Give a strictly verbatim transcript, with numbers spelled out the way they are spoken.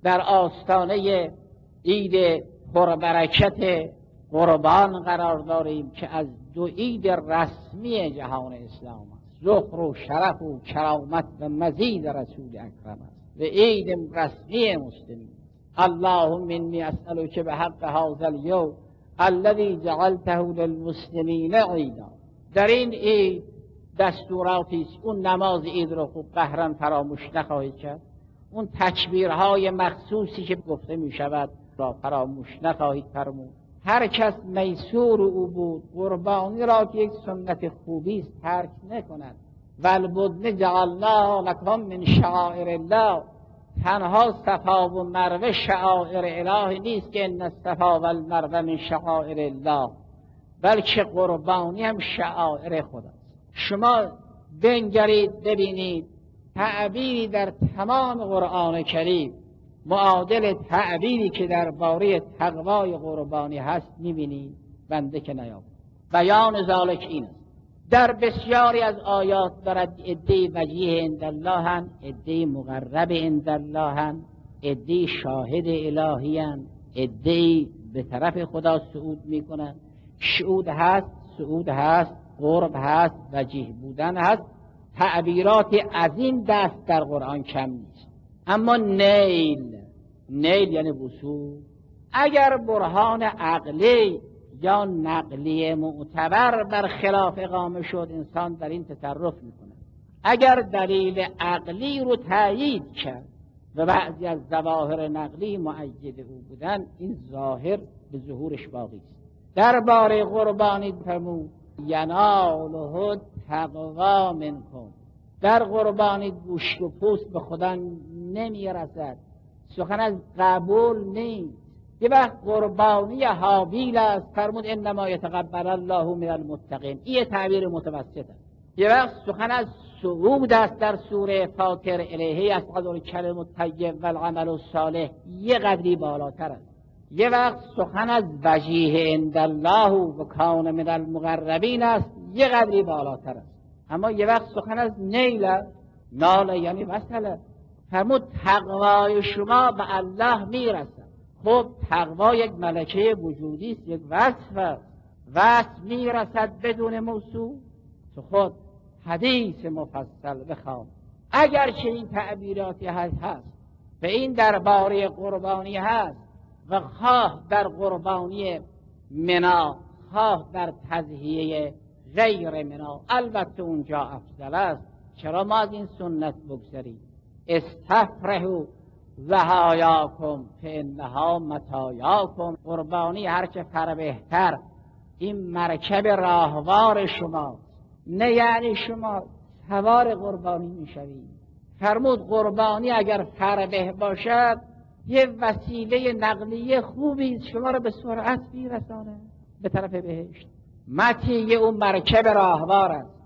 در آستانه عید پربرکت قربان قرار داریم که از دو عید رسمی جهان اسلام است، ذکر و شرف و کرامت و مزید رسول اکرم است و عید رسمی مسلمین. اللهم انی اسألک بحق هذا اليوم الذي جعلته للمسلمین عیدا. در این عید دستوراتی است. اون نماز عید رو خوب قهرن فراموش نخواهید کرد. اون تکبیرهای مخصوصی که گفته می شود را فراموش نخواهید فرمود. هر کس میسور او بود قربانی را که یک سنت خوبی است ترک نکند. والبدن جعلناه لکم من شعائر الله. تنها صفا و مروه شعائر الهی نیست که ان الصفا والمروه من شعائر الله، بلکه قربانی هم شعائر خداست. شما بنگرید ببینید تعبیری در تمام قرآن کریم معادل تعبیری که درباره تقوای قربانی هست می‌بینید؟ بنده که نیافت. بیان ذالک این است. در بسیاری از آیات دارد عده‌ای وجیه عند الله هن، عده‌ای مقرب عند الله هن، عده‌ای شاهد الهی هن، عده‌ای به طرف خدا صعود میکنن. شهود هست، صعود هست، قرب هست، وجیه بودن هست. تعبیرات از این دست در قرآن کم نیست. اما نیل، نیل یعنی وصول. اگر برهان عقلی یا نقلی معتبر بر خلاف اقامه شد انسان در این تصرف میکنه. اگر دلیل عقلی رو تایید کرد و بعضی از ظواهر نقلی مؤید او بودن، این ظاهر به ظهورش باقی است. درباره قربانی فرمود یناله تقوا منکم. در قربانی گوشت و پوست به خدا نمیرسد، سخن از قبول نیست. یه وقت قربانی حابیل است، فرمود انما یتقبل الله من المتقین. این تعبیر متوسط است. یه وقت سخن از صعود است در سوره فاطر الیه یصعد الکلم الطیب والعمل الصالح، یه قدری بالاتر است. یه وقت سخن از وجیه عند الله و کان من المقربین است، یه قدری بالاتر است. اما یه وقت سخن از نیل است، نال یعنی وصل. فرمود تقوای شما به الله میرسد. خب تقوا یک ملکه وجودی است، یک وصف است. وصف میرسد بدون موصوف. تو خود حدیث مفصل بخوان. اگر چه این تعبیراتی هست هست و این درباره قربانی هست و خواه در قربانی منا خواه در تضحیه غیر منا، البته اونجا افضل است. چرا ما از این سنت بگذریم؟ استفرحوا ضحایاکم فانها متاعکم. قربانی هرچه فر بهتر، این مرکب راهوار شما، نه یعنی شما سوار قربانی میشوید. فرمود قربانی اگر فربه باشد یه وسیله نقلیه خوبی شما رو به سرعت میرسانه به طرف بهشت. مطیع اون مرکب راهوار است.